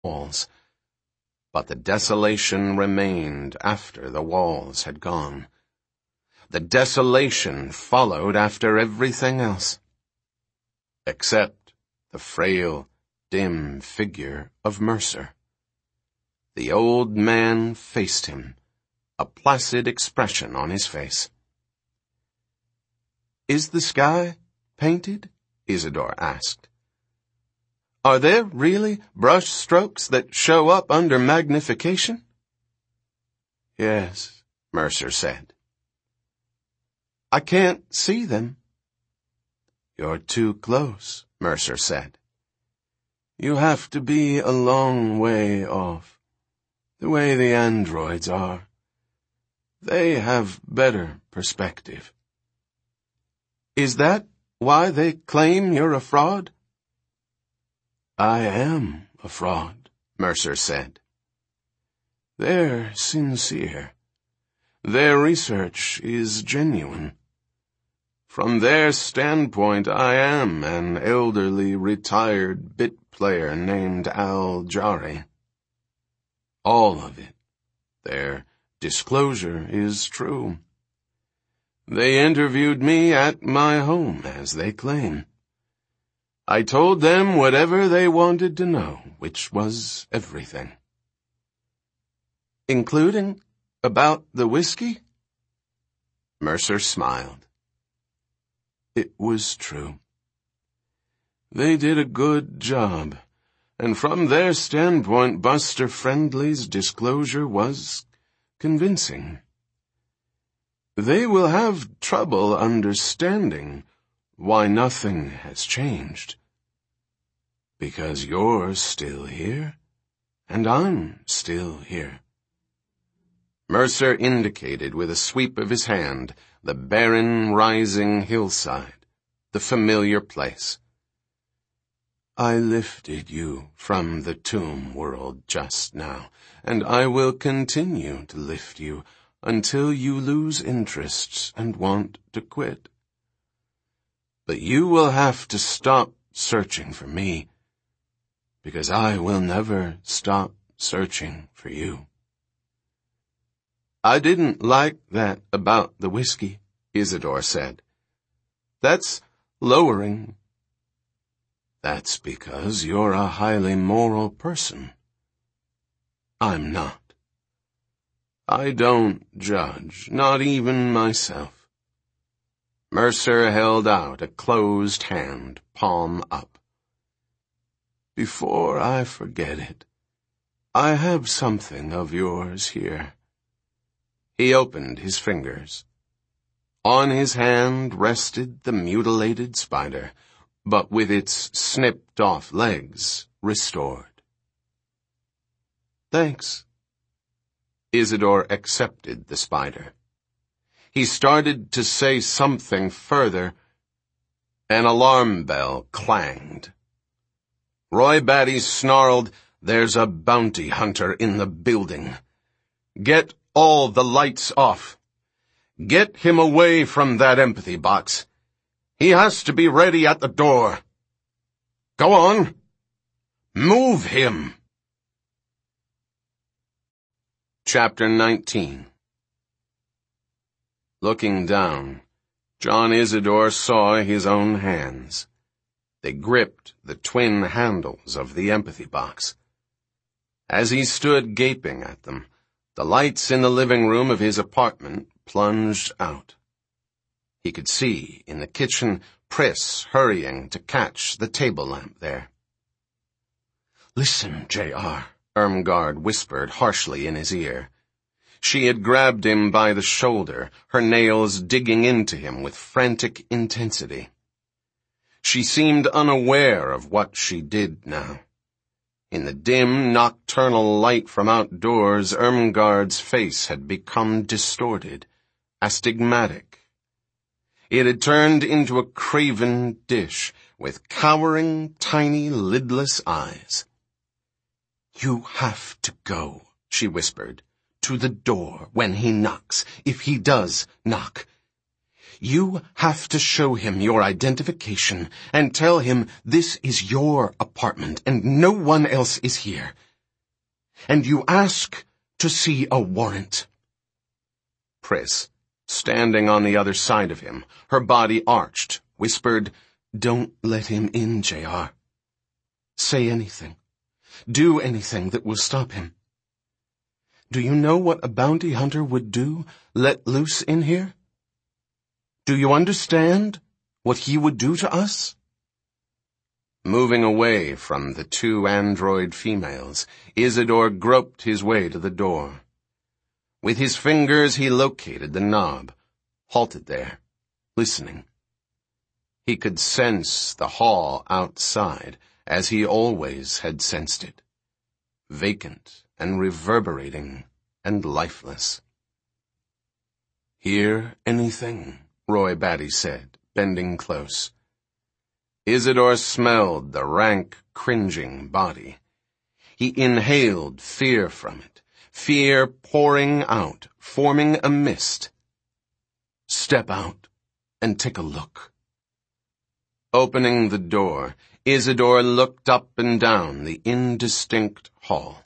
walls. But the desolation remained after the walls had gone. The desolation followed after everything else, except the frail, dim figure of Mercer. The old man faced him, a placid expression on his face. "Is the sky painted?" Isidore asked. "Are there really brush strokes that show up under magnification?" "Yes," Mercer said. "I can't see them." "You're too close," Mercer said. "You have to be a long way off, the way the androids are. They have better perspective." "Is that why they claim you're a fraud?" "I am a fraud," Mercer said. "They're sincere. Their research is genuine. From their standpoint, I am an elderly retired bit player named Al-Jari. All of it. Their disclosure is true. They interviewed me at my home, as they claim. I told them whatever they wanted to know, which was everything." "Including about the whiskey?" Mercer smiled. It was true. They did a good job, and from their standpoint, Buster Friendly's disclosure was convincing. They will have trouble understanding why nothing has changed. Because you're still here, and I'm still here. Mercer indicated with a sweep of his hand the barren, rising hillside, the familiar place. I lifted you from the tomb world just now, and I will continue to lift you until you lose interests and want to quit. But you will have to stop searching for me, because I will never stop searching for you. I didn't like that about the whiskey, Isidore said. That's lowering. That's because you're a highly moral person. I'm not. I don't judge, not even myself. Mercer held out a closed hand, palm up. Before I forget it, I have something of yours here. He opened his fingers. On his hand rested the mutilated spider, but with its snipped-off legs restored. Thanks. Isidore accepted the spider. He started to say something further. An alarm bell clanged. Roy Batty snarled, "There's a bounty hunter in the building. Get all the lights off. Get him away from that empathy box. He has to be ready at the door. Go on. Move him." Chapter 19. Looking down, John Isidore saw his own hands. They gripped the twin handles of the empathy box. As he stood gaping at them, the lights in the living room of his apartment plunged out. He could see, in the kitchen, Pris hurrying to catch the table lamp there. "Listen, J.R., Irmgard whispered harshly in his ear. She had grabbed him by the shoulder, her nails digging into him with frantic intensity. She seemed unaware of what she did now. In the dim, nocturnal light from outdoors, Irmgard's face had become distorted, astigmatic. It had turned into a craven dish with cowering, tiny, lidless eyes. "You have to go," she whispered, "to the door when he knocks, if he does knock. You have to show him your identification and tell him this is your apartment and no one else is here. and you ask to see a warrant." Pris, standing on the other side of him, her body arched, whispered, "Don't let him in, J.R. Say anything. Do anything that will stop him. Do you know what a bounty hunter would do, let loose in here? Do you understand what he would do to us?" Moving away from the two android females, Isidore groped his way to the door. With his fingers he located the knob, halted there, listening. He could sense the hall outside, as he always had sensed it, vacant and reverberating and lifeless. "Hear anything?" Roy Batty said, bending close. Isidore smelled the rank, cringing body. He inhaled fear from it, fear pouring out, forming a mist. "Step out and take a look." Opening the door, Isidore looked up and down the indistinct hall.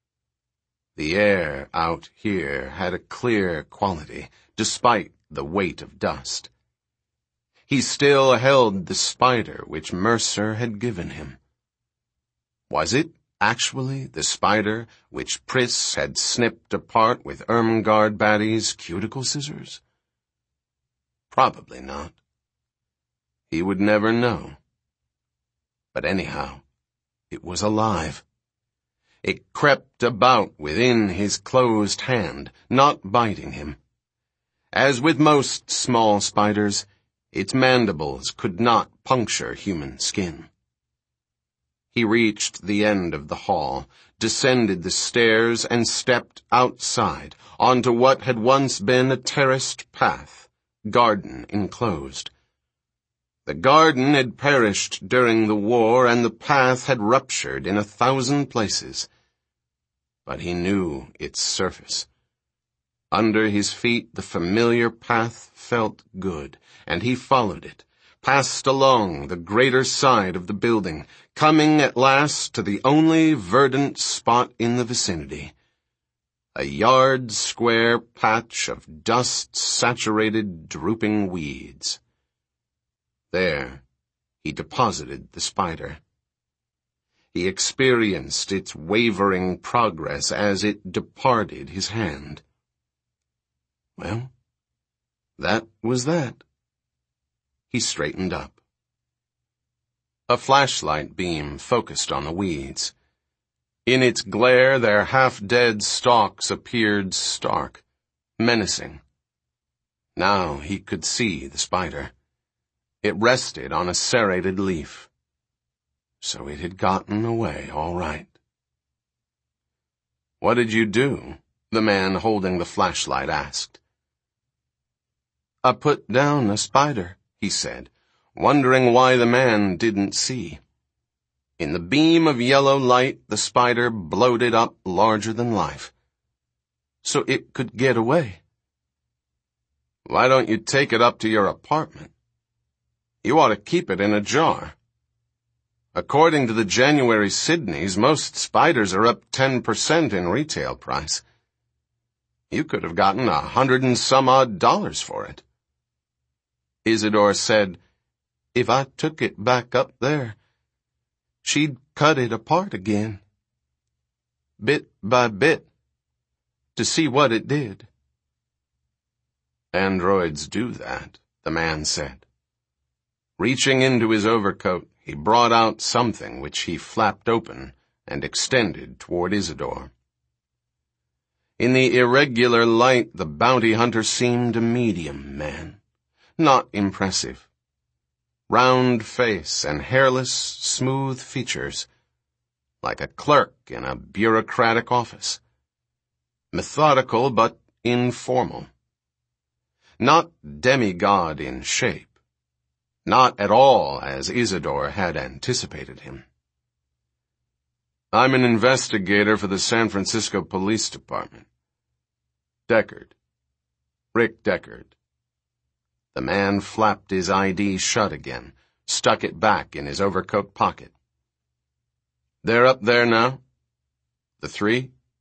The air out here had a clear quality, despite the weight of dust. He still held the spider which Mercer had given him. Was it actually the spider which Pris had snipped apart with Ermengarde Batty's cuticle scissors? Probably not. He would never know. But anyhow, it was alive. It crept about within his closed hand, not biting him. As with most small spiders, its mandibles could not puncture human skin. He reached the end of the hall, descended the stairs, and stepped outside, onto what had once been a terraced path, garden enclosed. The garden had perished during the war, and the path had ruptured in 1,000 places. But he knew its surface. Under his feet the familiar path felt good, and he followed it, passed along the greater side of the building, coming at last to the only verdant spot in the vicinity, a yard-square patch of dust-saturated, drooping weeds. There, he deposited the spider. He experienced its wavering progress as it departed his hand. Well, that was that. He straightened up. A flashlight beam focused on the weeds. In its glare, their half-dead stalks appeared stark, menacing. Now he could see the spider. It rested on a serrated leaf. So it had gotten away all right. "What did you do?" the man holding the flashlight asked. "I put down a spider," he said, wondering why the man didn't see. In the beam of yellow light, the spider bloated up larger than life. So it could get away. "Why don't you take it up to your apartment? You ought to keep it in a jar. According to the January Sydneys, most spiders are up 10% in retail price. You could have gotten $100 and some odd for it." Isidore said, "If I took it back up there, she'd cut it apart again, bit by bit, to see what it did." "Androids do that," the man said. Reaching into his overcoat, he brought out something which he flapped open and extended toward Isidore. In the irregular light, the bounty hunter seemed a medium man, not impressive. Round face and hairless, smooth features, like a clerk in a bureaucratic office. Methodical but informal. Not demigod in shape. Not at all as Isidore had anticipated him. "I'm an investigator for the San Francisco Police Department. Deckard. Rick Deckard." The man flapped his ID shut again, stuck it back in his overcoat pocket. "They're up there now? The 3?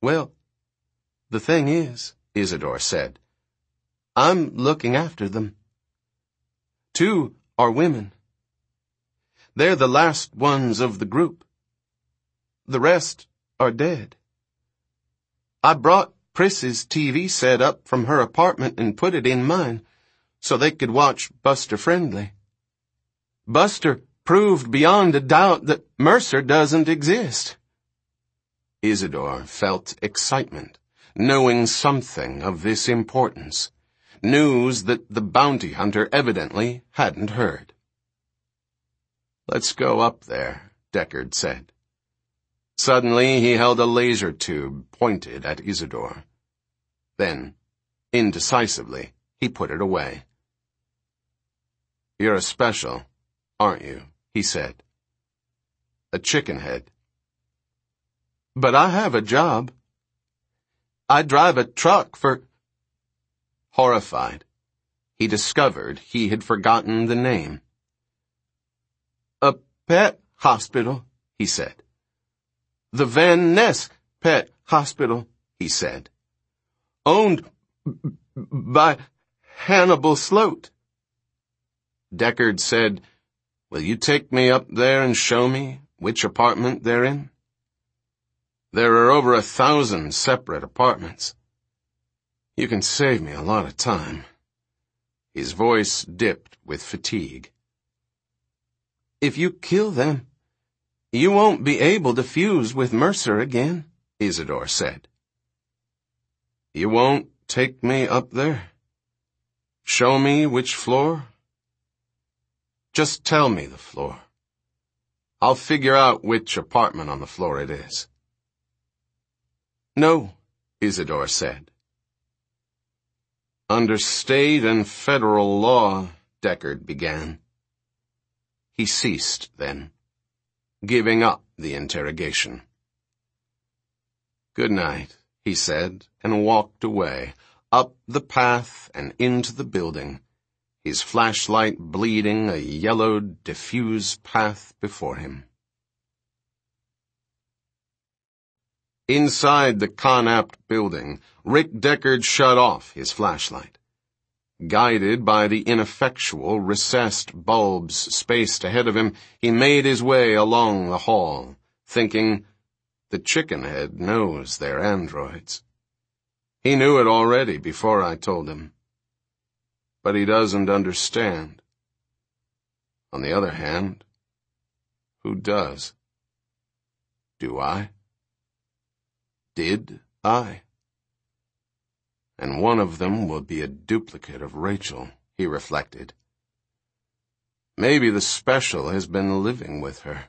Well, the thing is, Isidore said, I'm looking after them. 2 are women. They're the last ones of the group. The rest are dead. I brought Priss's TV set up from her apartment and put it in mine so they could watch Buster Friendly. Buster proved beyond a doubt that Mercer doesn't exist. Isidore felt excitement, knowing something of this importance, news that the bounty hunter evidently hadn't heard. Let's go up there, Deckard said. Suddenly he held a laser tube pointed at Isidore. Then, indecisively, he put it away. You're a special, aren't you? He said. A chickenhead. But I have a job. I drive a truck for... Horrified, he discovered he had forgotten the name. A pet hospital, he said. The Van Ness Pet Hospital, he said. Owned by Hannibal Sloat. Deckard said, Will you take me up there and show me which apartment they're in? There are over 1,000 separate apartments. You can save me a lot of time. His voice dipped with fatigue. If you kill them, you won't be able to fuse with Mercer again, Isidore said. You won't take me up there? Show me which floor? Just tell me the floor. I'll figure out which apartment on the floor it is. No, Isidore said. Under state and federal law, Deckard began. He ceased then, giving up the interrogation. Good night, he said, and walked away, up the path and into the building, his flashlight bleeding a yellowed, diffuse path before him. Inside the Connaught building, Rick Deckard shut off his flashlight. Guided by the ineffectual, recessed bulbs spaced ahead of him, he made his way along the hall, thinking, the chickenhead knows they're androids. He knew it already before I told him. But he doesn't understand. On the other hand, who does? Do I? Did I? And one of them will be a duplicate of Rachel, he reflected. Maybe the special has been living with her.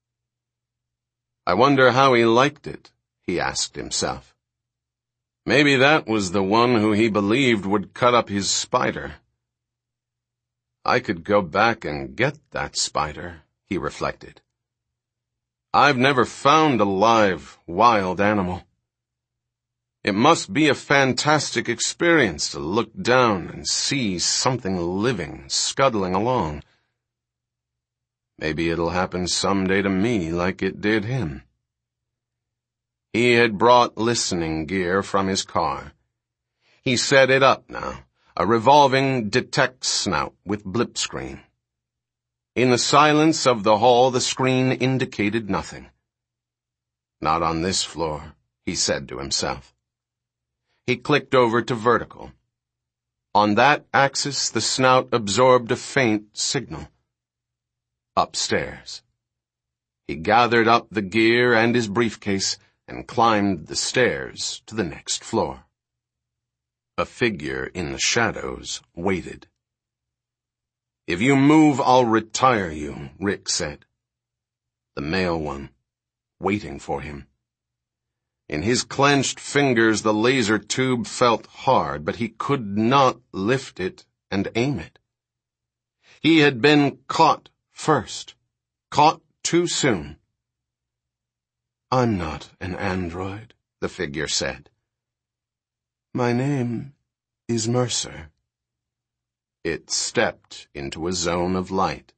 I wonder how he liked it, he asked himself. Maybe that was the one who he believed would cut up his spider. I could go back and get that spider, he reflected. I've never found a live, wild animal. It must be a fantastic experience to look down and see something living scuttling along. Maybe it'll happen someday to me like it did him. He had brought listening gear from his car. He set it up now, a revolving detect snout with blip screen. In the silence of the hall, the screen indicated nothing. Not on this floor, he said to himself. He clicked over to vertical. On that axis, the snout absorbed a faint signal. Upstairs. He gathered up the gear and his briefcase and climbed the stairs to the next floor. A figure in the shadows waited. If you move, I'll retire you, Rick said. The male one, waiting for him. In his clenched fingers, the laser tube felt hard, but he could not lift it and aim it. He had been caught first, caught too soon. I'm not an android, the figure said. My name is Mercer. It stepped into a zone of light.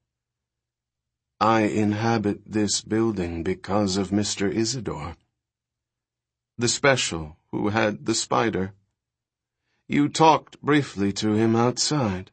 I inhabit this building because of Mr. Isidore. the special who had the spider. You talked briefly to him outside."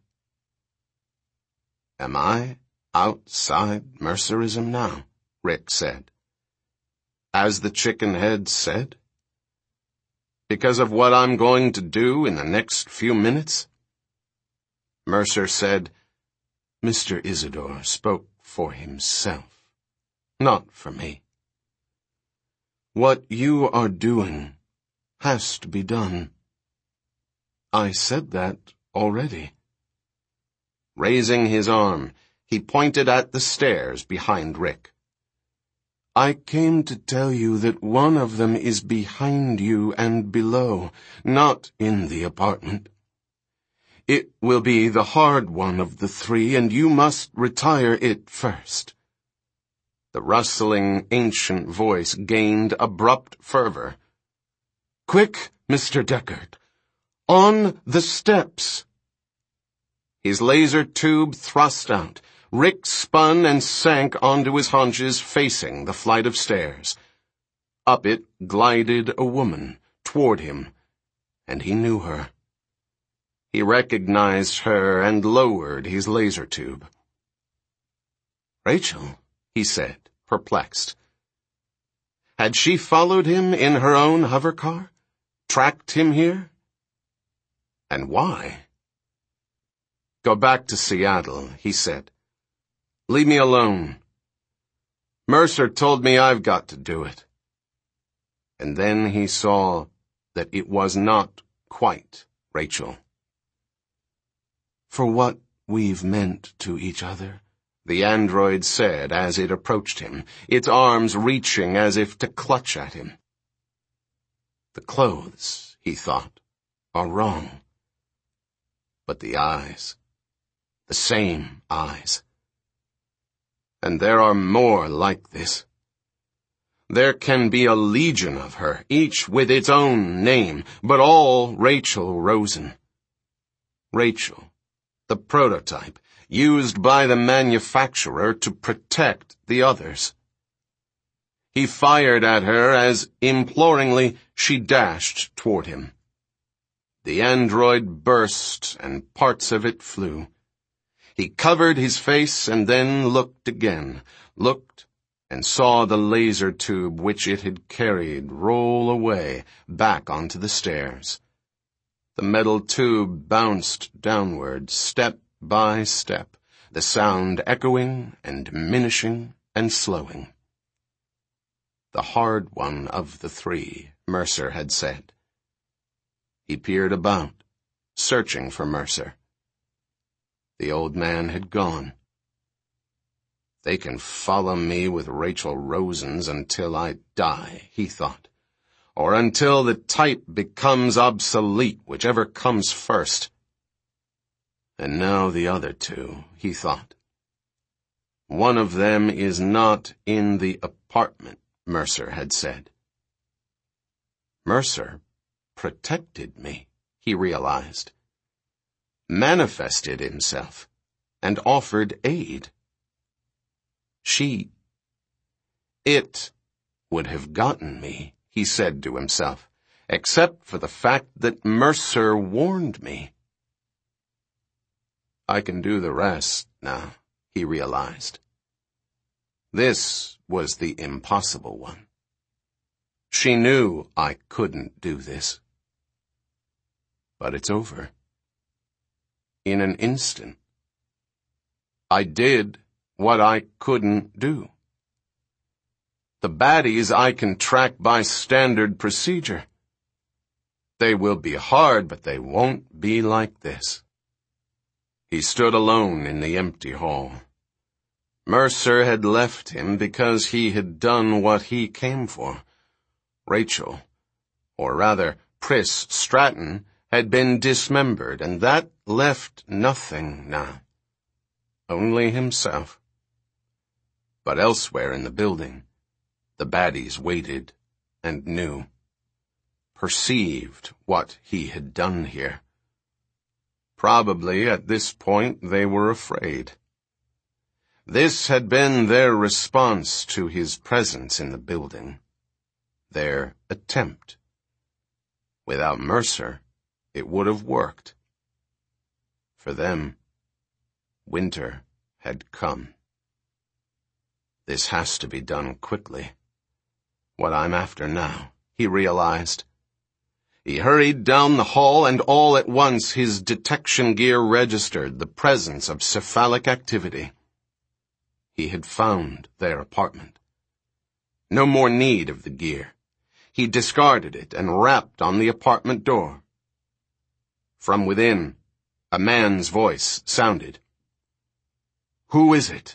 "Am I outside Mercerism now?" Rick said. "As the chicken head said? Because of what I'm going to do in the next few minutes?" Mercer said, "Mr. Isidore spoke for himself, not for me. What you are doing has to be done. I said that already." Raising his arm, he pointed at the stairs behind Rick. "I came to tell you that one of them is behind you and below, not in the apartment. It will be the hard one of the three, and you must retire it first." The rustling, ancient voice gained abrupt fervor. "Quick, Mr. Deckard! On the steps!" His laser tube thrust out. Rick spun and sank onto his haunches, facing the flight of stairs. Up it glided a woman, toward him, and he knew her. He recognized her and lowered his laser tube. "Rachel," he said, perplexed. Had she followed him in her own hovercar? Tracked him here? And why? "Go back to Seattle," he said. "Leave me alone. Mercer told me I've got to do it." And then he saw that it was not quite Rachel. "For what we've meant to each other," the android said as it approached him, its arms reaching as if to clutch at him. The clothes, he thought, are wrong. But the eyes, the same eyes. And there are more like this. There can be a legion of her, each with its own name, but all Rachel Rosen. Rachel, the prototype, used by the manufacturer to protect the others. He fired at her as, imploringly, she dashed toward him. The android burst and parts of it flew. He covered his face and then looked again, looked and saw the laser tube which it had carried roll away back onto the stairs. The metal tube bounced downward, step by step, the sound echoing and diminishing and slowing. The hard one of the three, Mercer had said. He peered about, searching for Mercer. The old man had gone. They can follow me with Rachel Rosen's until I die, he thought, or until the type becomes obsolete, whichever comes first. And now the other two, he thought. One of them is not in the apartment, Mercer had said. Mercer protected me, he realized. Manifested himself, and offered aid. It would have gotten me, he said to himself, except for the fact that Mercer warned me. I can do the rest now, he realized. This was the impossible one. She knew I couldn't do this. But it's over. In an instant. I did what I couldn't do. The baddies I can track by standard procedure. They will be hard, but they won't be like this. He stood alone in the empty hall. Mercer had left him because he had done what he came for. Rachel, or rather Pris Stratton, had been dismembered, and that left nothing now. Only himself. But elsewhere in the building, the baddies waited and knew. Perceived what he had done here. Probably at this point they were afraid. This had been their response to his presence in the building. their attempt. Without Mercer, it would have worked. For them, winter had come. This has to be done quickly. What I'm after now, he realized. He hurried down the hall, and all at once his detection gear registered the presence of cephalic activity. He had found their apartment. No more need of the gear. He discarded it and rapped on the apartment door. From within, a man's voice sounded. "Who is it?"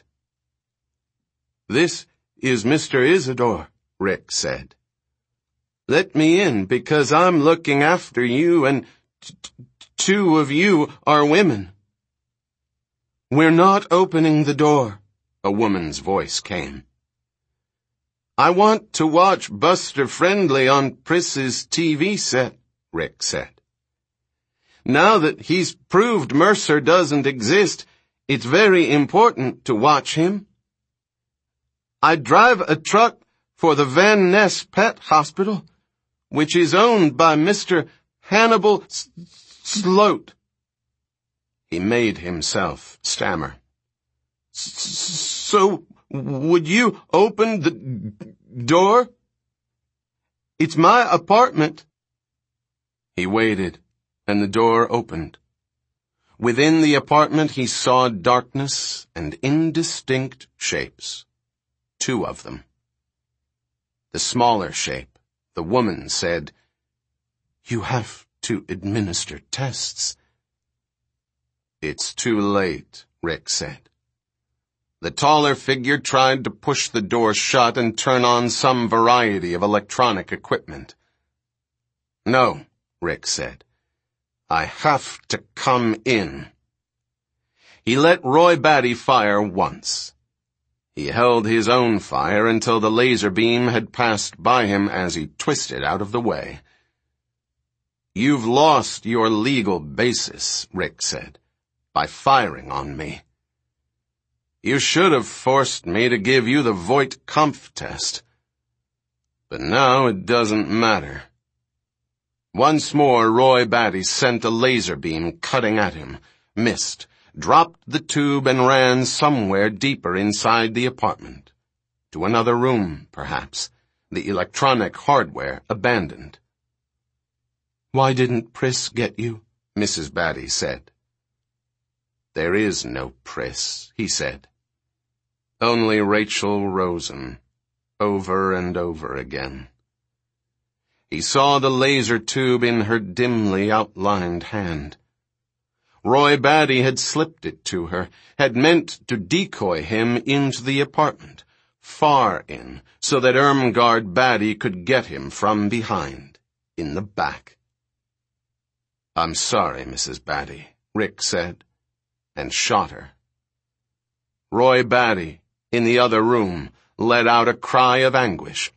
"This is Mr. Isidore," Rick said. "Let me in, because I'm looking after you, and two of you are women." "We're not opening the door," a woman's voice came. "I want to watch Buster Friendly on Priss's TV set," Rick said. "Now that he's proved Mercer doesn't exist, it's very important to watch him. I drive a truck for the Van Ness Pet Hospital, which is owned by Mr. Hannibal Sloat." He made himself stammer. "So, would you open the door? It's my apartment." He waited, and the door opened. Within the apartment he saw darkness and indistinct shapes. Two of them. The smaller shape, the woman, said, "You have to administer tests." "It's too late," Rick said. The taller figure tried to push the door shut and turn on some variety of electronic equipment. "No," Rick said. "I have to come in." He let Roy Batty fire once. He held his own fire until the laser beam had passed by him as he twisted out of the way. "You've lost your legal basis," Rick said, "by firing on me. You should have forced me to give you the Voight-Kampff test. But now it doesn't matter." Once more, Roy Batty sent a laser beam cutting at him, missed, dropped the tube, and ran somewhere deeper inside the apartment. To another room, perhaps, the electronic hardware abandoned. "Why didn't Priss get you?" Mrs. Batty said. "There is no Priss," he said. "Only Rachel Rosen, over and over again." He saw the laser tube in her dimly outlined hand. Roy Batty had slipped it to her, had meant to decoy him into the apartment, far in, so that Irmgard Batty could get him from behind, in the back. "I'm sorry, Mrs. Batty," Rick said, and shot her. Roy Batty, in the other room, let out a cry of anguish.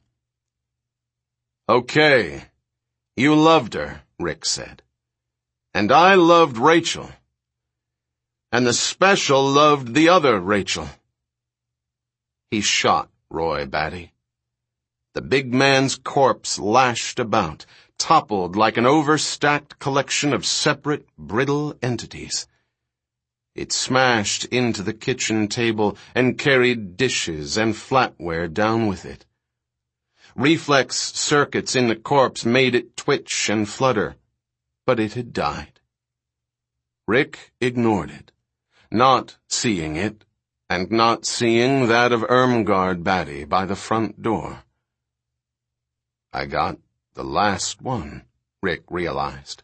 "Okay, you loved her," Rick said. "And I loved Rachel. And the special loved the other Rachel." He shot Roy Batty. The big man's corpse lashed about, toppled like an overstacked collection of separate, brittle entities. It smashed into the kitchen table and carried dishes and flatware down with it. Reflex circuits in the corpse made it twitch and flutter, but it had died. Rick ignored it, not seeing it, and not seeing that of Irmgard Batty by the front door. "I got the last one," Rick realized.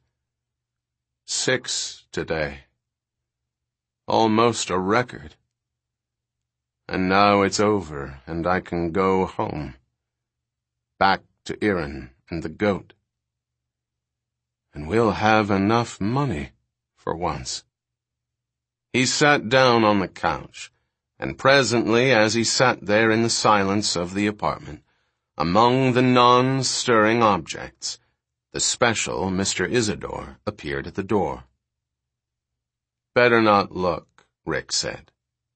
6 today. Almost a record. And now it's over, and I can go home. Back to Erin and the goat. And we'll have enough money for once. He sat down on the couch, and presently, as he sat there in the silence of the apartment, among the non-stirring objects, the special Mr. Isidore appeared at the door. "Better not look," Rick said.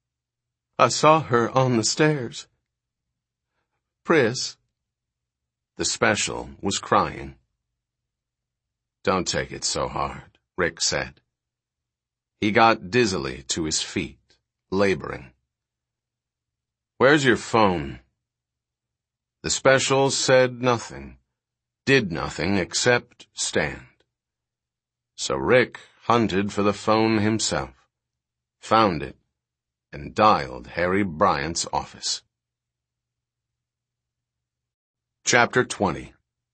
"I saw her on the stairs. Priss." The special was crying. "Don't take it so hard," Rick said. He got dizzily to his feet, laboring. "Where's your phone?" The special said nothing, did nothing except stand. So Rick hunted for the phone himself, found it, and dialed Harry Bryant's office. Chapter 20.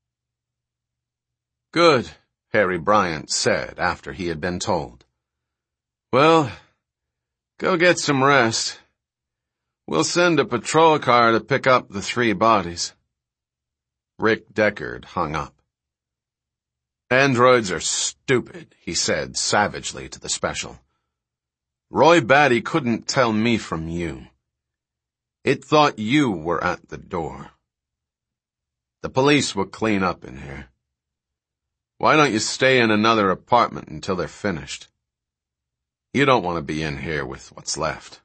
"Good," Harry Bryant said after he had been told. "Well, go get some rest. We'll send a patrol car to pick up the 3 bodies. Rick Deckard hung up. "Androids are stupid," he said savagely to the special. "Roy Batty couldn't tell me from you. It thought you were at the door. The police will clean up in here. Why don't you stay in another apartment until they're finished? You don't want to be in here with what's left."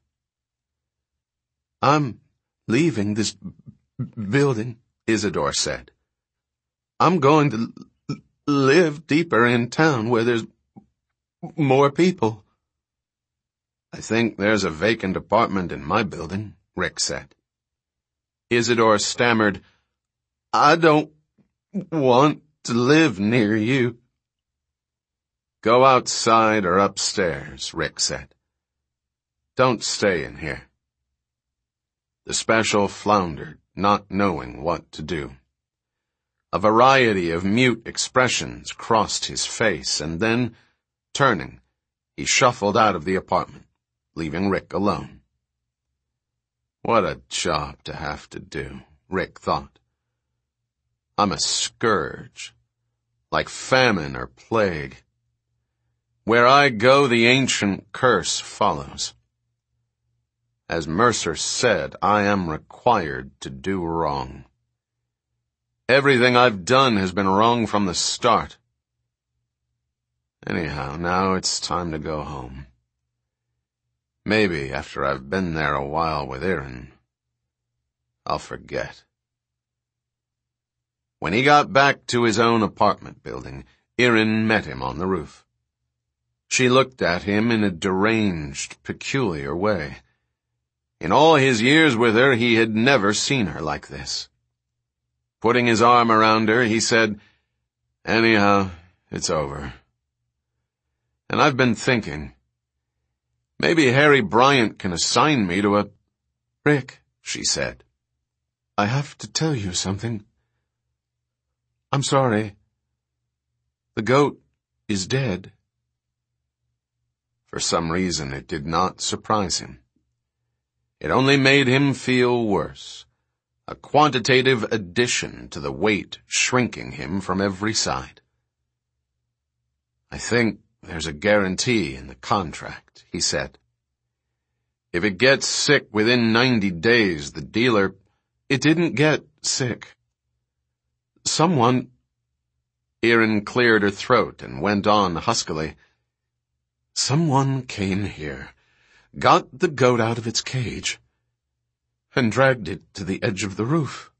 "I'm leaving this building," Isidore said. "I'm going to live deeper in town where there's more people." "I think there's a vacant apartment in my building," Rick said. Isidore stammered, "I don't want to live near you." "Go outside or upstairs," Rick said. "Don't stay in here." The special floundered, not knowing what to do. A variety of mute expressions crossed his face, and then, turning, he shuffled out of the apartment, leaving Rick alone. What a job to have to do, Rick thought. I'm a scourge, like famine or plague. Where I go, the ancient curse follows. As Mercer said, I am required to do wrong. Everything I've done has been wrong from the start. Anyhow, now it's time to go home. Maybe after I've been there a while with Erin, I'll forget. When he got back to his own apartment building, Erin met him on the roof. She looked at him in a deranged, peculiar way. In all his years with her, he had never seen her like this. Putting his arm around her, he said, "Anyhow, it's over. And I've been thinking, maybe Harry Bryant can assign me to a—" "Rick," she said, "I have to tell you something. I'm sorry. The goat is dead." For some reason, it did not surprise him. It only made him feel worse. A quantitative addition to the weight shrinking him from every side. "I think there's a guarantee in the contract," he said. "If it gets sick within 90 days, the dealer—" "It didn't get sick. Someone—" Erin cleared her throat and went on huskily. "Someone came here, got the goat out of its cage, and dragged it to the edge of the roof."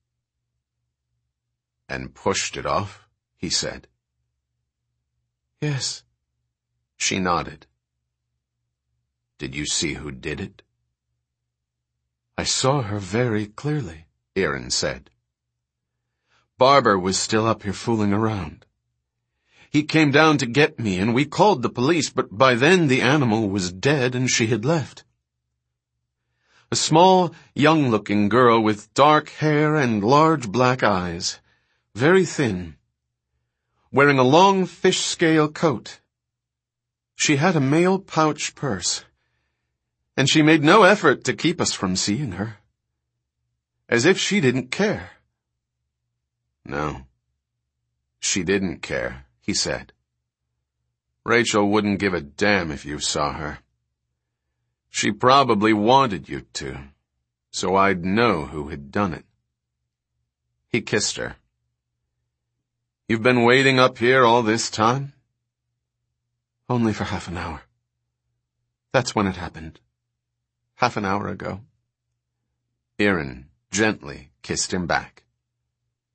"And pushed it off," he said. "Yes." She nodded. "Did you see who did it?" "I saw her very clearly," Erin said. "Barber was still up here fooling around. He came down to get me, and we called the police, but by then the animal was dead and she had left. A small, young-looking girl with dark hair and large black eyes, very thin, wearing a long fish-scale coat. She had a mail pouch purse, and she made no effort to keep us from seeing her. As if she didn't care." "No, she didn't care," he said. "Rachel wouldn't give a damn if you saw her. She probably wanted you to, so I'd know who had done it." He kissed her. "You've been waiting up here all this time?" "Only for half an hour. That's when it happened. Half an hour ago." Erin gently kissed him back.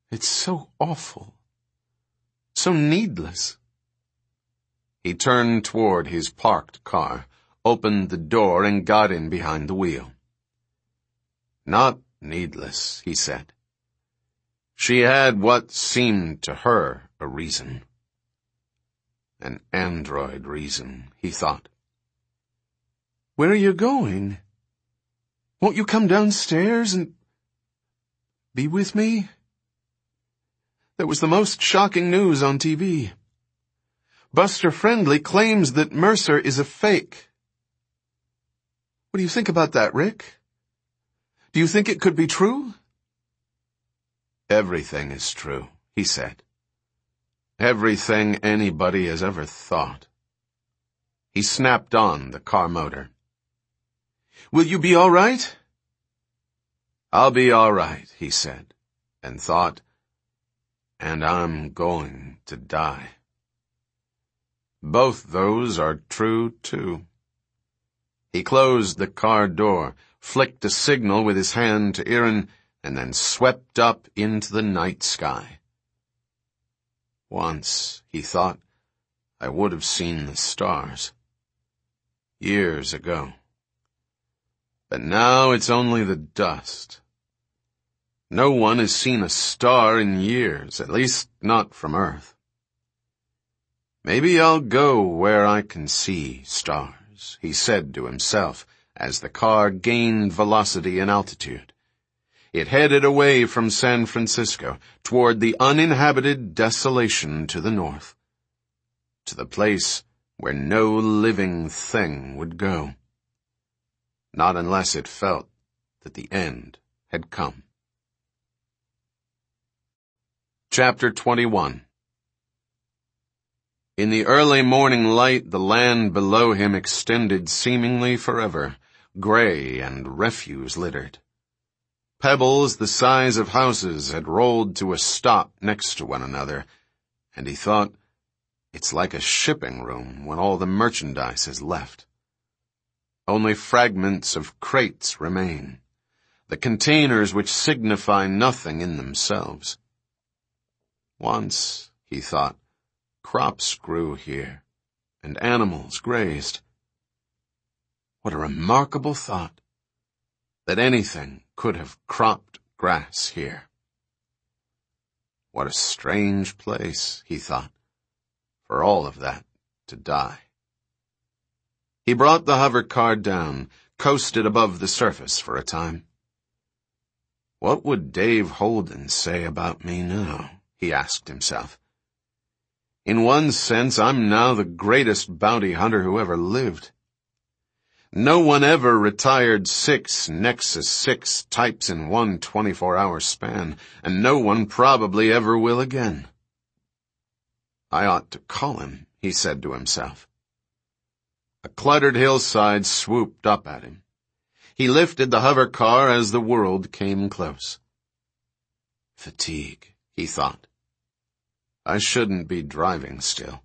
It's so awful. So needless. He turned toward his parked car, opened the door, and got in behind the wheel. Not needless, he said. She had what seemed to her a reason. An android reason, he thought. Where are you going? Won't you come downstairs and be with me? That was the most shocking news on TV. Buster Friendly claims that Mercer is a fake. What do you think about that, Rick? Do you think it could be true? Everything is true, he said. Everything anybody has ever thought. He snapped on the car motor. Will you be all right? I'll be all right, he said, and thought, and I'm going to die. Both those are true, too. He closed the car door, flicked a signal with his hand to Erin, and then swept up into the night sky. Once, he thought, I would have seen the stars. Years ago. But now it's only the dust. No one has seen a star in years, at least not from Earth. Maybe I'll go where I can see stars, he said to himself as the car gained velocity and altitude. It headed away from San Francisco toward the uninhabited desolation to the north, to the place where no living thing would go. Not unless it felt that the end had come. Chapter 21. In the early morning light, the land below him extended seemingly forever, gray and refuse-littered. Pebbles the size of houses had rolled to a stop next to one another, and he thought, it's like a shipping room when all the merchandise has left. Only fragments of crates remain, the containers which signify nothing in themselves. Once, he thought, crops grew here, and animals grazed. What a remarkable thought, that anything could have cropped grass here. What a strange place, he thought, for all of that to die. He brought the hover car down, coasted above the surface for a time. What would Dave Holden say about me now? He asked himself. In one sense, I'm now the greatest bounty hunter who ever lived. No one ever retired 6 Nexus 6 types in one 24-hour span, and no one probably ever will again. I ought to call him, he said to himself. A cluttered hillside swooped up at him. He lifted the hover car as the world came close. Fatigue, he thought. I shouldn't be driving still.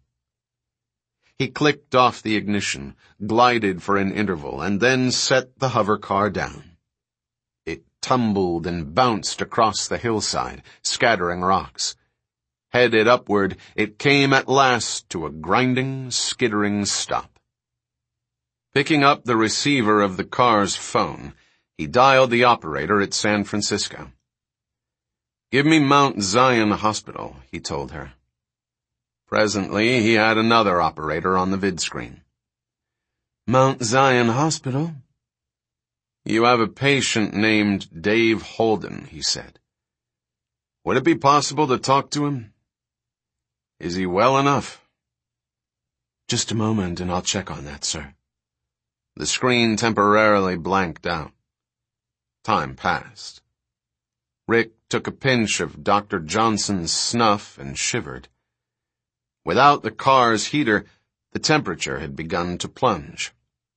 He clicked off the ignition, glided for an interval, and then set the hover car down. It tumbled and bounced across the hillside, scattering rocks. Headed upward, it came at last to a grinding, skittering stop. Picking up the receiver of the car's phone, he dialed the operator at San Francisco. Give me Mount Zion Hospital, he told her. Presently, he had another operator on the vidscreen. Mount Zion Hospital? You have a patient named Dave Holden, he said. Would it be possible to talk to him? Is he well enough? Just a moment and I'll check on that, sir. The screen temporarily blanked out. Time passed. Rick took a pinch of Dr. Johnson's snuff and shivered. Without the car's heater, the temperature had begun to plunge.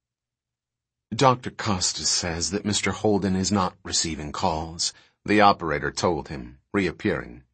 Dr. Costas says that Mr. Holden is not receiving calls, the operator told him, reappearing.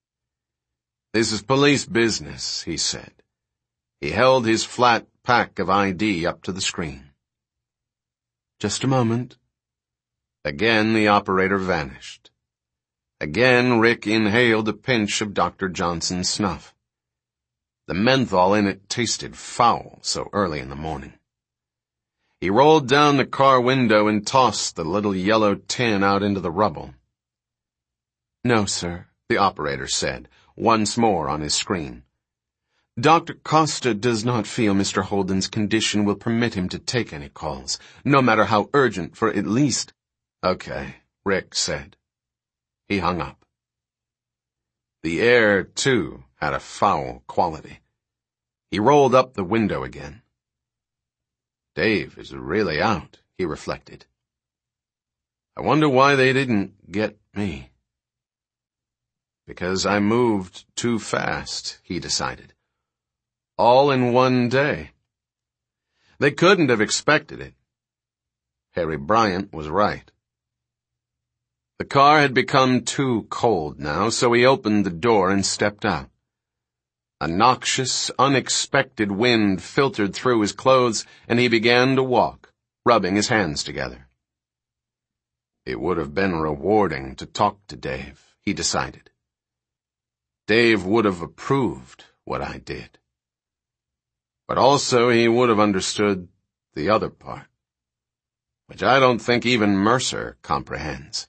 This is police business, he said. He held his flat pack of ID up to the screen. Just a moment. Again the operator vanished. Again, Rick inhaled a pinch of Dr. Johnson's snuff. The menthol in it tasted foul so early in the morning. He rolled down the car window and tossed the little yellow tin out into the rubble. "No, sir," the operator said, once more on his screen. "Dr. Costa does not feel Mr. Holden's condition will permit him to take any calls, no matter how urgent, for at least—" "Okay," Rick said. He hung up. The air, too, had a foul quality. He rolled up the window again. Dave is really out, he reflected. I wonder why they didn't get me. Because I moved too fast, he decided. All in one day. They couldn't have expected it. Harry Bryant was right. The car had become too cold now, so he opened the door and stepped out. A noxious, unexpected wind filtered through his clothes, and he began to walk, rubbing his hands together. It would have been rewarding to talk to Dave, he decided. Dave would have approved what I did. But also he would have understood the other part, which I don't think even Mercer comprehends.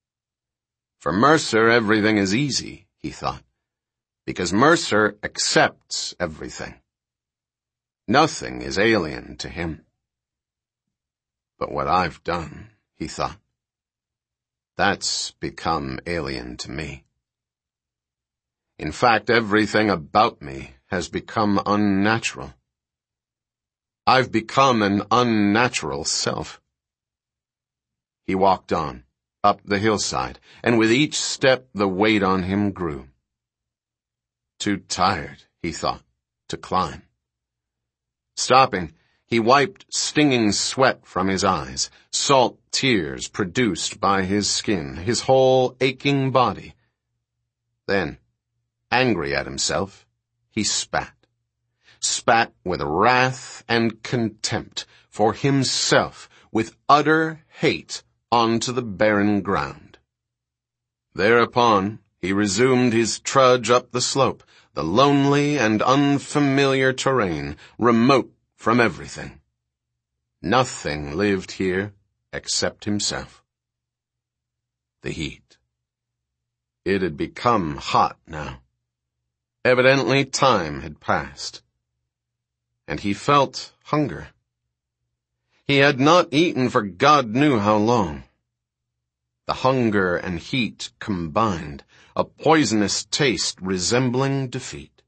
For Mercer, everything is easy, he thought, because Mercer accepts everything. Nothing is alien to him. But what I've done, he thought, that's become alien to me. In fact, everything about me has become unnatural. I've become an unnatural self. He walked on, up the hillside, and with each step the weight on him grew. Too tired, he thought, to climb. Stopping, he wiped stinging sweat from his eyes, salt tears produced by his skin, his whole aching body. Then, angry at himself, he spat with wrath and contempt for himself, with utter hate onto the barren ground. Thereupon, he resumed his trudge up the slope, the lonely and unfamiliar terrain, remote from everything. Nothing lived here except himself. The heat. It had become hot now. Evidently time had passed. And he felt hunger. He had not eaten for God knew how long. The hunger and heat combined, a poisonous taste resembling defeat.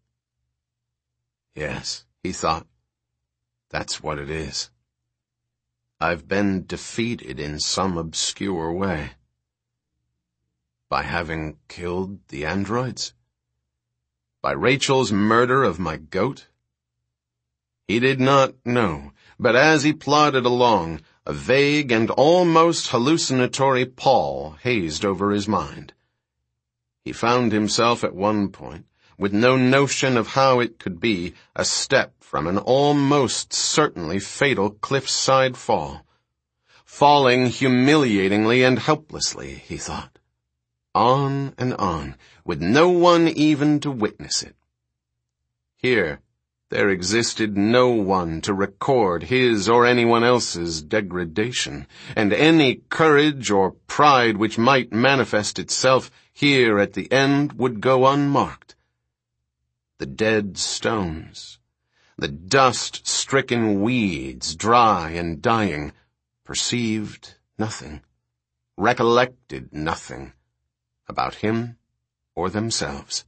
Yes, he thought, that's what it is. I've been defeated in some obscure way. By having killed the androids? By Rachel's murder of my goat? He did not know, but as he plodded along, a vague and almost hallucinatory pall hazed over his mind. He found himself at one point, with no notion of how it could be, a step from an almost certainly fatal cliffside fall. Falling humiliatingly and helplessly, he thought. On and on, with no one even to witness it. Here, there existed no one to record his or anyone else's degradation, and any courage or pride which might manifest itself here at the end would go unmarked. The dead stones, the dust-stricken weeds, dry and dying, perceived nothing, recollected nothing about him or themselves.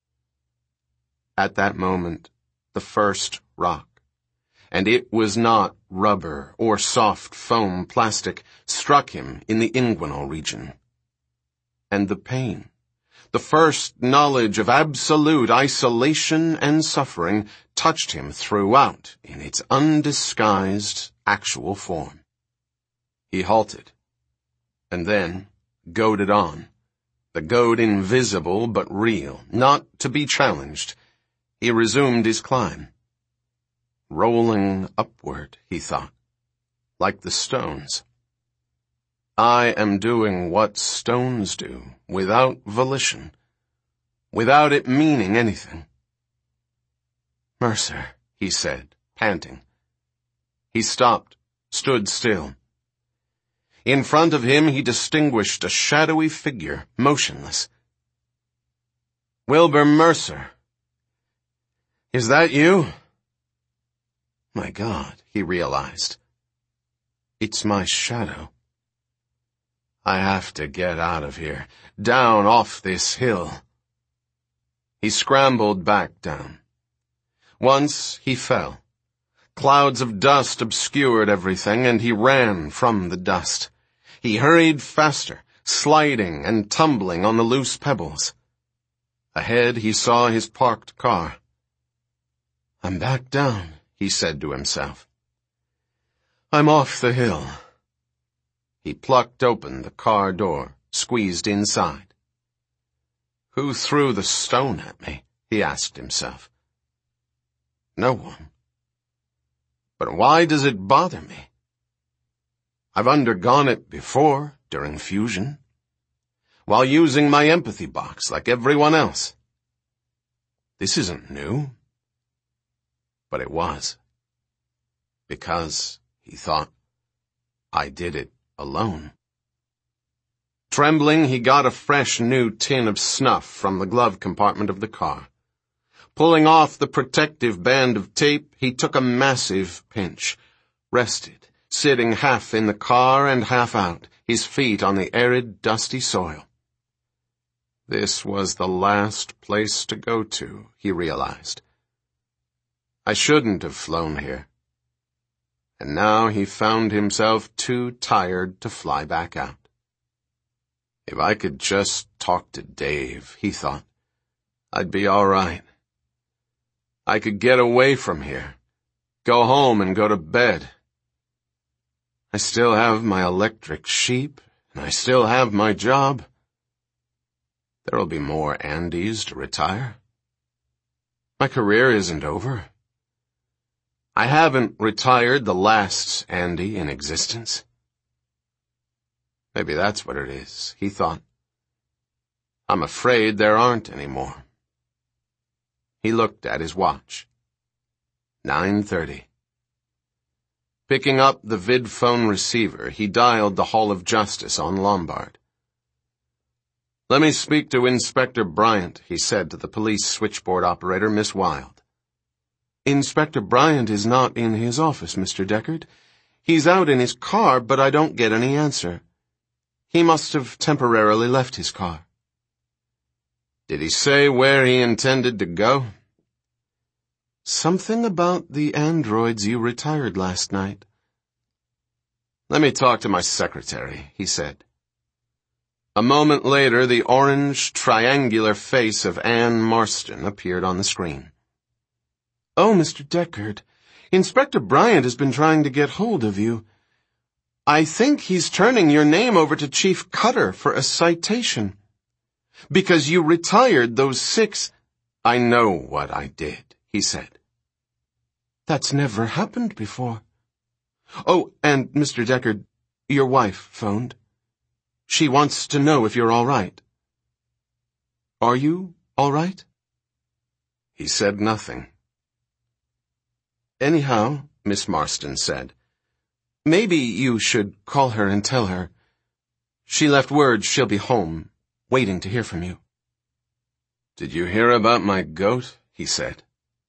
At that moment, the first rock, and it was not rubber or soft foam plastic, struck him in the inguinal region. And the pain, the first knowledge of absolute isolation and suffering, touched him throughout in its undisguised actual form. He halted, and then goaded on, the goad invisible but real, not to be challenged. He resumed his climb. Rolling upward, he thought, like the stones. I am doing what stones do, without volition, without it meaning anything. Mercer, he said, panting. He stopped, stood still. In front of him he distinguished a shadowy figure, motionless. Wilbur Mercer. Is that you? My God, he realized. It's my shadow. I have to get out of here, down off this hill. He scrambled back down. Once he fell. Clouds of dust obscured everything, and he ran from the dust. He hurried faster, sliding and tumbling on the loose pebbles. Ahead he saw his parked car. I'm back down, he said to himself. I'm off the hill. He plucked open the car door, squeezed inside. Who threw the stone at me? He asked himself. No one. But why does it bother me? I've undergone it before, during fusion, while using my empathy box like everyone else. This isn't new. But it was. Because, he thought, I did it alone. Trembling, he got a fresh new tin of snuff from the glove compartment of the car. Pulling off the protective band of tape, he took a massive pinch, rested, sitting half in the car and half out, his feet on the arid, dusty soil. This was the last place to go to, he realized. I shouldn't have flown here. And now he found himself too tired to fly back out. If I could just talk to Dave, he thought, I'd be all right. I could get away from here, go home and go to bed. I still have my electric sheep, and I still have my job. There'll be more Andys to retire. My career isn't over. I haven't retired the last Andy in existence. Maybe that's what it is, he thought. I'm afraid there aren't any more. He looked at his watch. 9:30. Picking up the VidPhone receiver, he dialed the Hall of Justice on Lombard. Let me speak to Inspector Bryant, he said to the police switchboard operator, Miss Wilde. Inspector Bryant is not in his office, Mr. Deckard. He's out in his car, but I don't get any answer. He must have temporarily left his car. Did he say where he intended to go? Something about the androids you retired last night. Let me talk to my secretary, he said. A moment later, the orange, triangular face of Anne Marston appeared on the screen. Oh, Mr. Deckard, Inspector Bryant has been trying to get hold of you. I think he's turning your name over to Chief Cutter for a citation. Because you retired those 6... I know what I did, he said. That's never happened before. Oh, and Mr. Deckard, your wife phoned. She wants to know if you're all right. Are you all right? He said nothing. Anyhow, Miss Marston said, maybe you should call her and tell her. She left word she'll be home, waiting to hear from you. Did you hear about my goat? He said.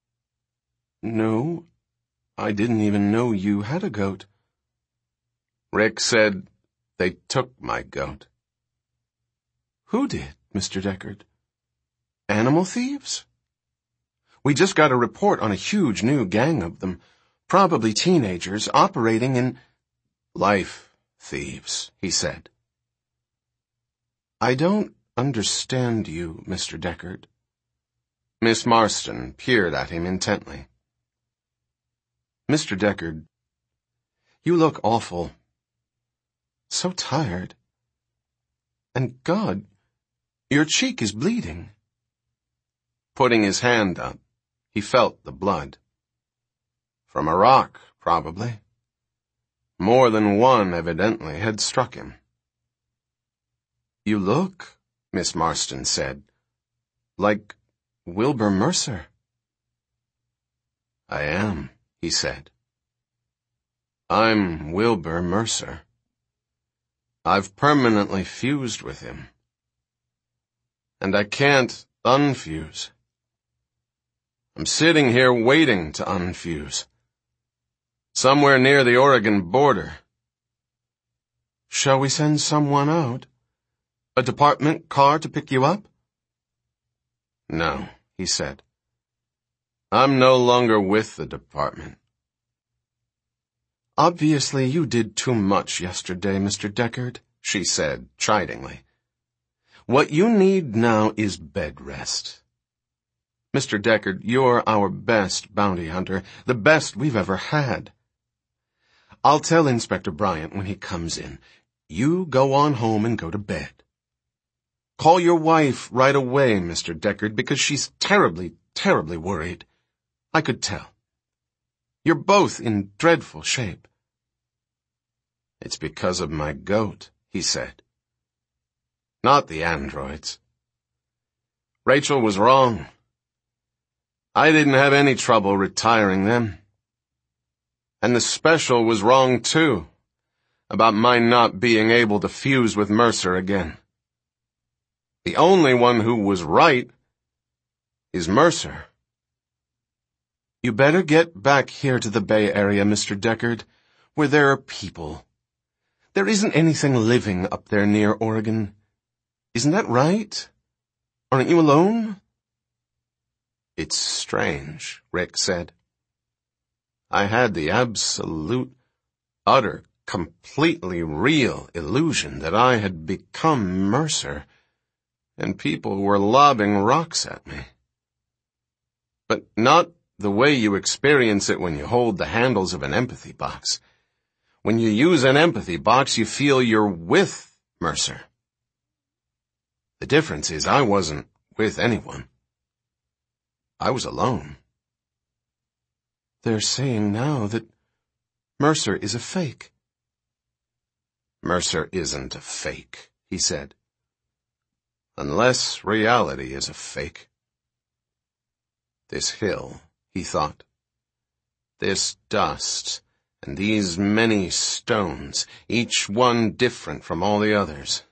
No, I didn't even know you had a goat. Rick said they took my goat. Who did, Mr. Deckard? Animal thieves? We just got a report on a huge new gang of them, probably teenagers, operating in... Life thieves, he said. I don't understand you, Mr. Deckard. Miss Marston peered at him intently. Mr. Deckard, you look awful. So tired. And God, your cheek is bleeding. Putting his hand up, he felt the blood. From a rock, probably. More than one, evidently, had struck him. You look, Miss Marston said, like Wilbur Mercer. I am, he said. I'm Wilbur Mercer. I've permanently fused with him. And I can't unfuse. I'm sitting here waiting to unfuse. Somewhere near the Oregon border. Shall we send someone out? A department car to pick you up? No, he said. I'm no longer with the department. Obviously you did too much yesterday, Mr. Deckard, she said chidingly. What you need now is bed rest. Mr. Deckard, you're our best bounty hunter, the best we've ever had. I'll tell Inspector Bryant when he comes in. You go on home and go to bed. Call your wife right away, Mr. Deckard, because she's terribly, terribly worried. I could tell. You're both in dreadful shape. It's because of my goat, he said. Not the androids. Rachel was wrong. I didn't have any trouble retiring them. And the special was wrong, too, about my not being able to fuse with Mercer again. The only one who was right is Mercer. You better get back here to the Bay Area, Mr. Deckard, where there are people. There isn't anything living up there near Oregon. Isn't that right? Aren't you alone? It's strange, Rick said. I had the absolute, utter, completely real illusion that I had become Mercer, and people were lobbing rocks at me. But not the way you experience it when you hold the handles of an empathy box. When you use an empathy box, you feel you're with Mercer. The difference is I wasn't with anyone. I was alone. They're saying now that Mercer is a fake. Mercer isn't a fake, he said. Unless reality is a fake. This hill, he thought. This dust, and these many stones, each one different from all the others.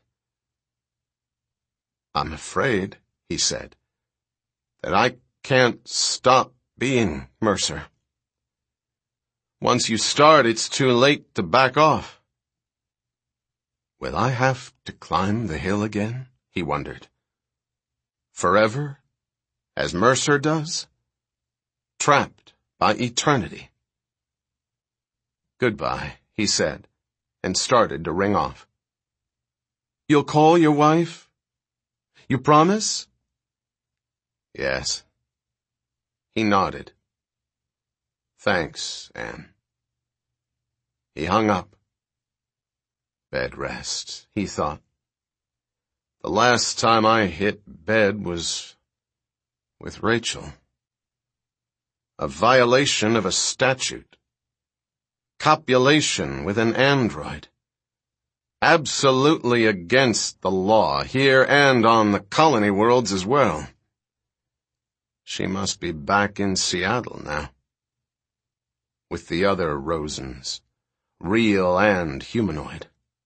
I'm afraid, he said, that I can't stop being Mercer. Once you start, it's too late to back off. Will I have to climb the hill again? He wondered. Forever, as Mercer does? Trapped by eternity. Goodbye, he said, and started to ring off. You'll call your wife? You promise? Yes. He nodded. Thanks, Anne. He hung up. Bed rest, he thought. The last time I hit bed was with Rachel. A violation of a statute. Copulation with an android. Absolutely against the law, here and on the colony worlds as well. She must be back in Seattle now. With the other Rosens, real and humanoid.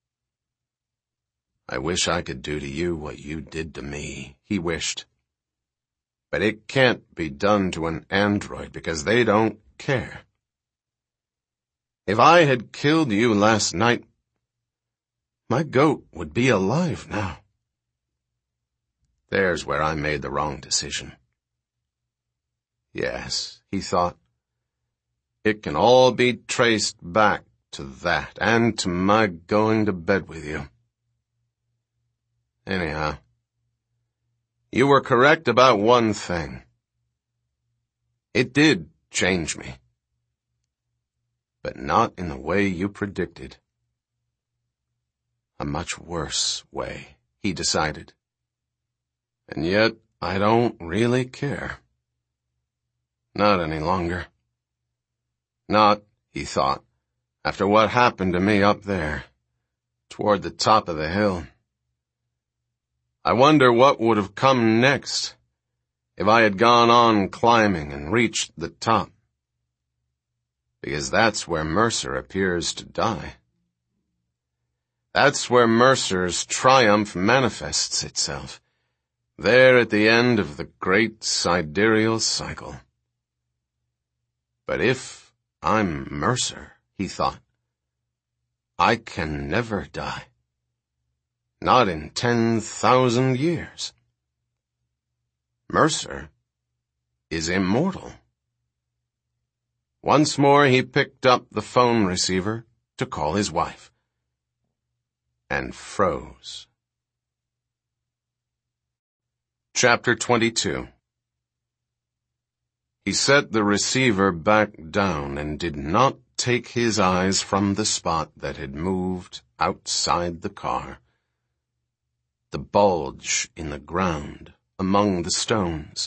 I wish I could do to you what you did to me, he wished. But it can't be done to an android because they don't care. If I had killed you last night, my goat would be alive now. There's where I made the wrong decision. Yes, he thought. It can all be traced back to that and to my going to bed with you. Anyhow, you were correct about one thing. It did change me. But not in the way you predicted. A much worse way, he decided. And yet, I don't really care. Not any longer. Not, he thought, after what happened to me up there, toward the top of the hill. I wonder what would have come next if I had gone on climbing and reached the top. Because that's where Mercer appears to die. That's where Mercer's triumph manifests itself, there at the end of the great sidereal cycle. But if I'm Mercer, he thought, I can never die. Not in 10,000 years. Mercer is immortal. Once more he picked up the phone receiver to call his wife. And froze. Chapter 22. He set the receiver back down and did not take his eyes from the spot that had moved outside the car. The bulge in the ground among the stones.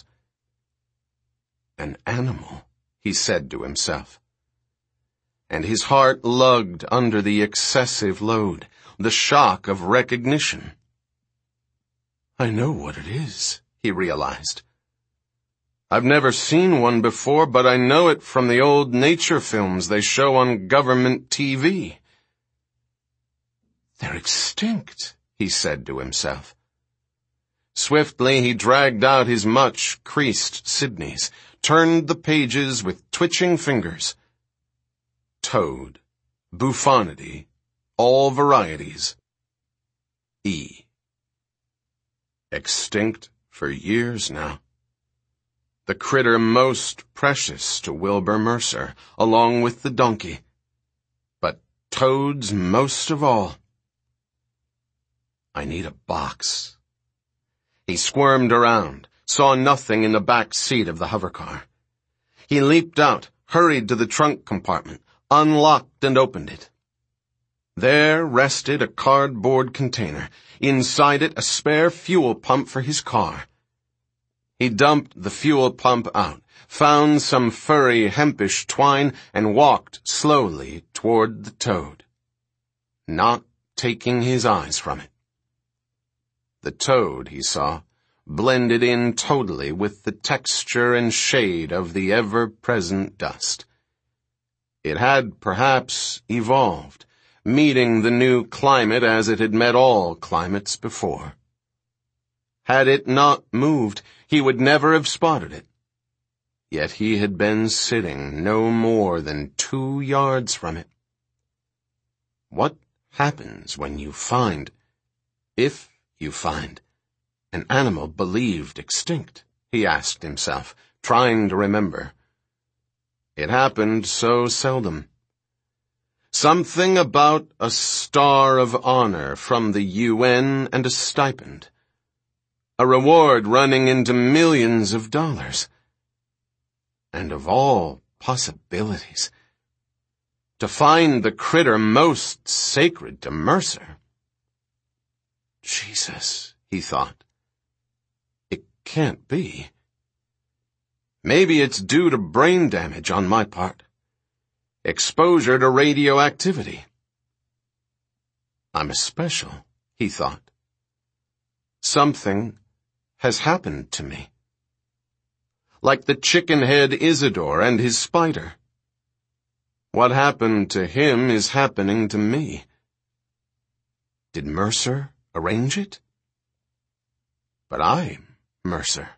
An animal, he said to himself. And his heart lugged under the excessive load, the shock of recognition. I know what it is, he realized. I've never seen one before, but I know it from the old nature films they show on government TV. They're extinct, he said to himself. Swiftly he dragged out his much creased Sidneys, turned the pages with twitching fingers. Toad, Buffonidea, all varieties. E. Extinct for years now. The critter most precious to Wilbur Mercer, along with the donkey. But toads most of all. I need a box. He squirmed around, saw nothing in the back seat of the hovercar. He leaped out, hurried to the trunk compartment, unlocked and opened it. There rested a cardboard container, inside it a spare fuel pump for his car. He dumped the fuel pump out, found some furry hempish twine, and walked slowly toward the toad, not taking his eyes from it. The toad, he saw, blended in totally with the texture and shade of the ever-present dust. It had perhaps evolved, meeting the new climate as it had met all climates before. Had it not moved, he would never have spotted it. Yet he had been sitting no more than 2 yards from it. What happens when you find, if you find, an animal believed extinct? He asked himself, trying to remember. It happened so seldom. Something about a star of honor from the UN and a stipend. A reward running into millions of dollars. And of all possibilities, to find the critter most sacred to Mercer. Jesus, he thought. It can't be. Maybe it's due to brain damage on my part. Exposure to radioactivity. I'm special, he thought. Something has happened to me. Like the chickenhead Isidore and his spider. What happened to him is happening to me. Did Mercer arrange it? But I'm Mercer.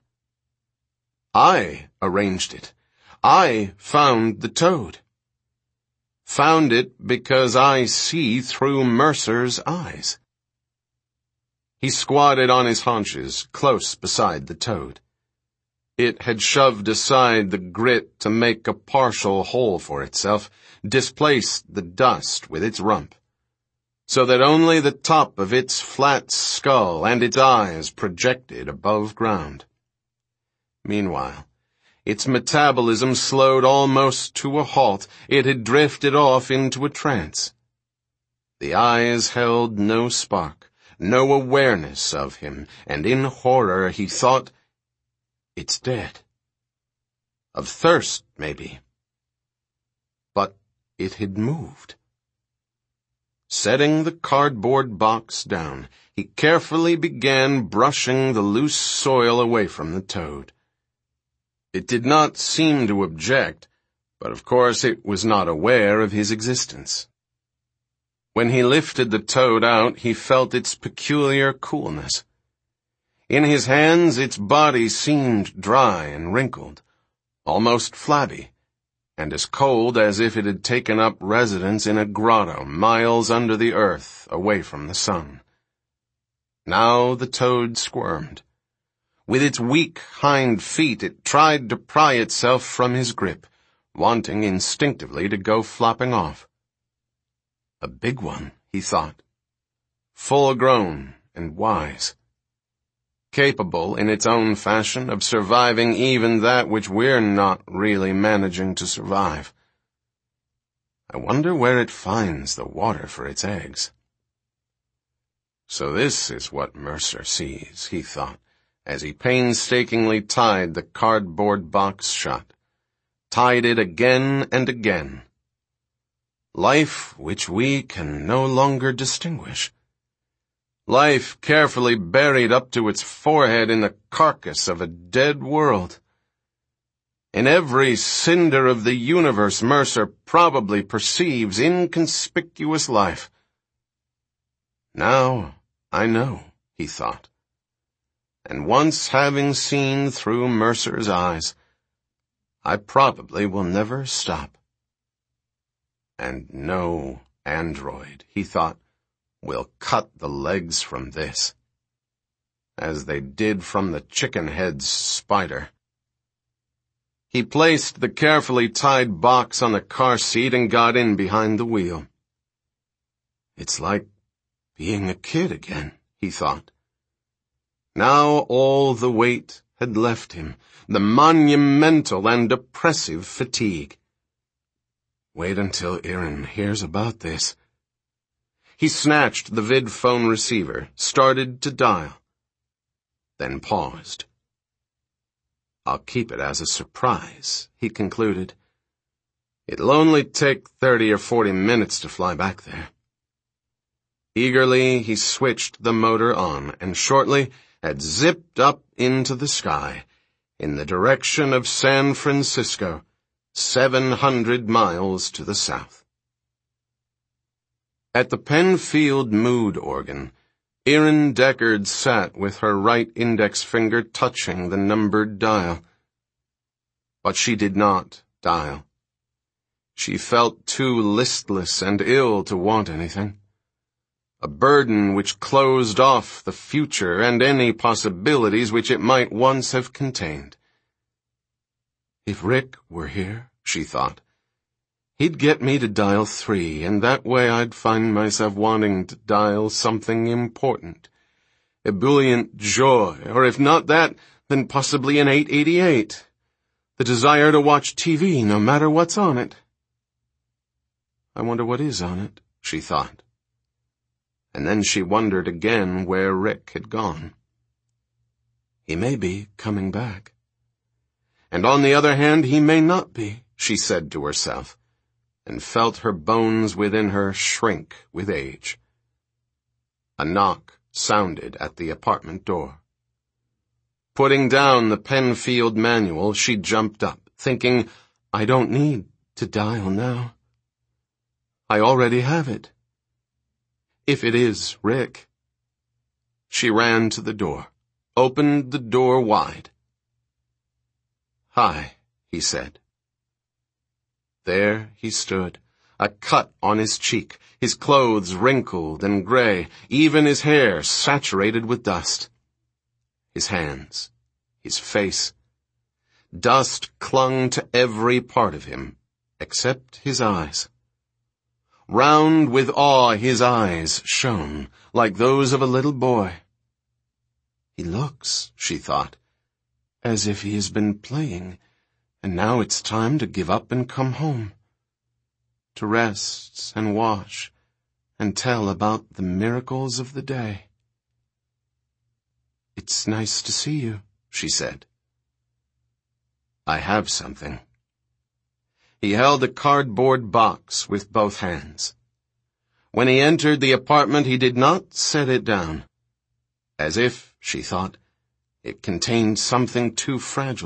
I arranged it. I found the toad. Found it because I see through Mercer's eyes. He squatted on his haunches, close beside the toad. It had shoved aside the grit to make a partial hole for itself, displaced the dust with its rump, so that only the top of its flat skull and its eyes projected above ground. Meanwhile, its metabolism slowed almost to a halt. It had drifted off into a trance. The eyes held no spark, no awareness of him, and in horror he thought, it's dead. Of thirst, maybe. But it had moved. Setting the cardboard box down, he carefully began brushing the loose soil away from the toad. It did not seem to object, but of course it was not aware of his existence. When he lifted the toad out, he felt its peculiar coolness. In his hands, its body seemed dry and wrinkled, almost flabby, and as cold as if it had taken up residence in a grotto miles under the earth, away from the sun. Now the toad squirmed. With its weak hind feet, it tried to pry itself from his grip, wanting instinctively to go flopping off. A big one, he thought, full-grown and wise, capable in its own fashion of surviving even that which we're not really managing to survive. I wonder where it finds the water for its eggs. So this is what Mercer sees, he thought, as he painstakingly tied the cardboard box shut, tied it again and again. Life which we can no longer distinguish. Life carefully buried up to its forehead in the carcass of a dead world. In every cinder of the universe, Mercer probably perceives inconspicuous life. Now I know, he thought. And once having seen through Mercer's eyes, I probably will never stop. And no android, he thought, will cut the legs from this, as they did from the chicken-head's spider. He placed the carefully tied box on the car seat and got in behind the wheel. It's like being a kid again, he thought. Now all the weight had left him, the monumental and oppressive fatigue. Wait until Erin hears about this. He snatched the vid-phone receiver, started to dial, then paused. I'll keep it as a surprise, he concluded. It'll only take 30 or 40 minutes to fly back there. Eagerly, he switched the motor on, and shortly had zipped up into the sky, in the direction of San Francisco, 700 miles to the south. At the Penfield mood organ, Erin Deckard sat with her right index finger touching the numbered dial. But she did not dial. She felt too listless and ill to want anything. A burden which closed off the future and any possibilities which it might once have contained. If Rick were here, she thought, he'd get me to dial 3, and that way I'd find myself wanting to dial something important. Ebullient joy, or if not that, then possibly an 888. The desire to watch TV no matter what's on it. I wonder what is on it, she thought. And then she wondered again where Rick had gone. He may be coming back. And on the other hand, he may not be, she said to herself, and felt her bones within her shrink with age. A knock sounded at the apartment door. Putting down the Penfield manual, she jumped up, thinking, I don't need to dial now. I already have it. If it is Rick. She ran to the door, opened the door wide. Hi, he said. There he stood, a cut on his cheek, his clothes wrinkled and gray, even his hair saturated with dust. His hands, his face. Dust clung to every part of him, except his eyes. Round with awe his eyes shone, like those of a little boy. He looks, she thought, as if he has been playing, and now it's time to give up and come home. To rest and wash and tell about the miracles of the day. It's nice to see you, she said. I have something. He held a cardboard box with both hands. When he entered the apartment, he did not set it down. As if, she thought, it contained something too fragile.